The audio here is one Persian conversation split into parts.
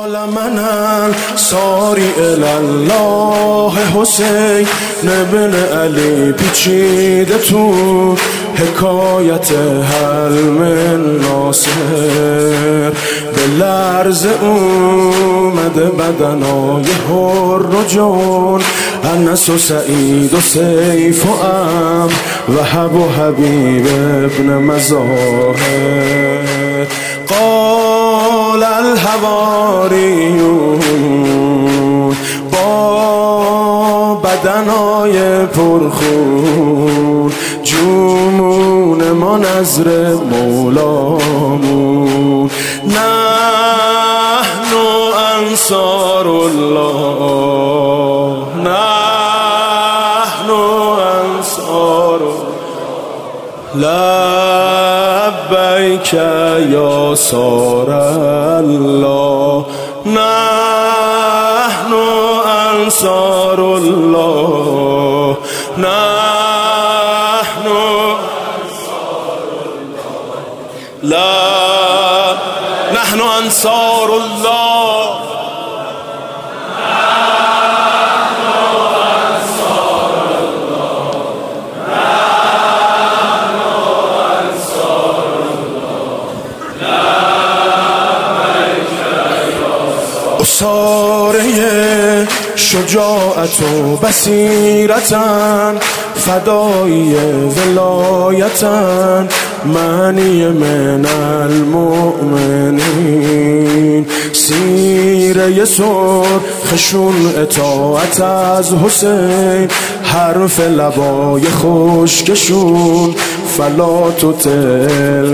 من انصاری الله حسین بن علی پیچیده تو حکایت حلم ناصر، به لرز اومده بدنای حر و جون، انس و سعید و سیف و عمرو وهب و حبیب ابن مظاهر. قال الحواریون با بدنای پرخون، جمون ما نظر مولامون، نحن انصار الله، نحن انصار لبیک یا صار الله، نحن انصار الله، نحن انصار الله، لا نحن انصار الله، ساره شجاعت و بصیرتن، فدایی ولایتن، معنی من المؤمنین، سیره سرخشون اطاعت از حسین، حرف لبای خشکشون فلا تطع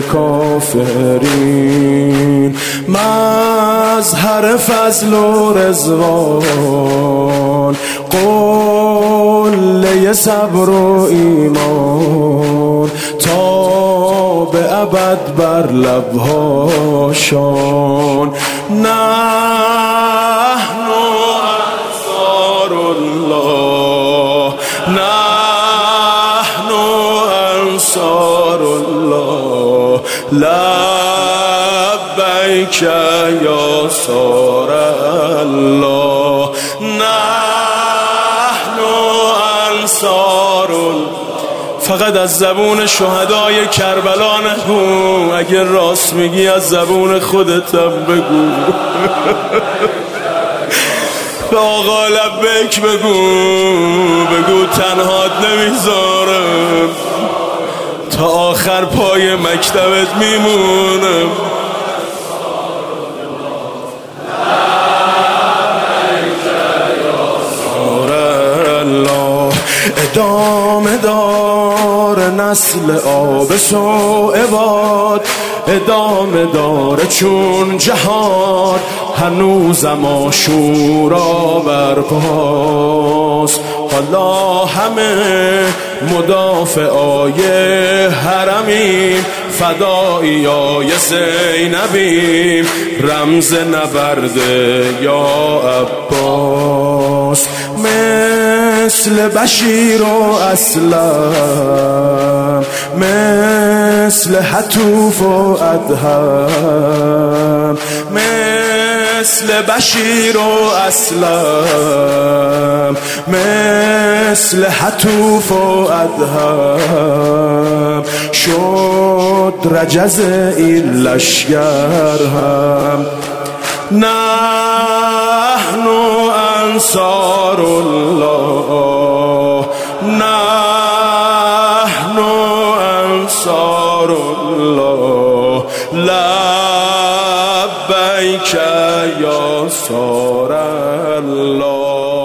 کافرین، مظهر فضل و رضوان، قله صبر و ایمان، تا به ابد بر لبهاشان، نحن انصار الله، نحن انصار الله، لبیک یا صار الله، نحن انصار الله. فقط از زبون شهدای کربلا نگو، اگه راست میگی از زبون خودتم بگو. به آقا لبیک بگو تنهات نمیذارم، تا آخر پای مکتبت میمونم. ادامه دار نسل آبس و عباد، ادامه داره چون جهان، هنوزم آشورا برپاست. حالا همه مدافعای حرمیم، فدایای زینبیم، رمز نبرد یا عباس. مثل بشیر و اسلم، مثل حتوف و ادهم، مثل بشیر و اسلم، مثل حتوف و ادهم، شد رجز این لشگر هم. نحن انصار الله، نحن انصار الله، لبیک یا صار الله.